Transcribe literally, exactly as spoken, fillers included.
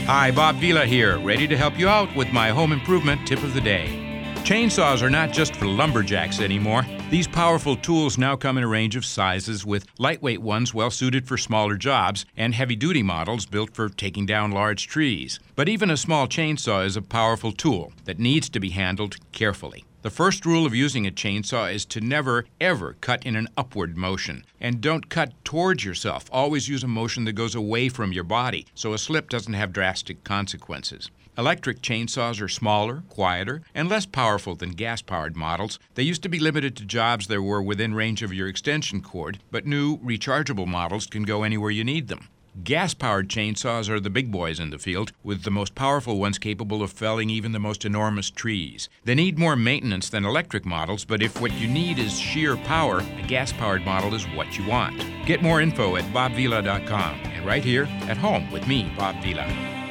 Hi, Bob Vila here, ready to help you out with my home improvement tip of the day. Chainsaws are not just for lumberjacks anymore. These powerful tools now come in a range of sizes, with lightweight ones well suited for smaller jobs and heavy-duty models built for taking down large trees. But even a small chainsaw is a powerful tool that needs to be handled carefully. The first rule of using a chainsaw is to never, ever cut in an upward motion. And don't cut towards yourself. Always use a motion that goes away from your body, so a slip doesn't have drastic consequences. Electric chainsaws are smaller, quieter, and less powerful than gas-powered models. They used to be limited to jobs that were within range of your extension cord, but new, rechargeable models can go anywhere you need them. Gas-powered chainsaws are the big boys in the field, with the most powerful ones capable of felling even the most enormous trees. They need more maintenance than electric models, but if what you need is sheer power, a gas-powered model is what you want. Get more info at bob vila dot com and right here at home with me, Bob Vila.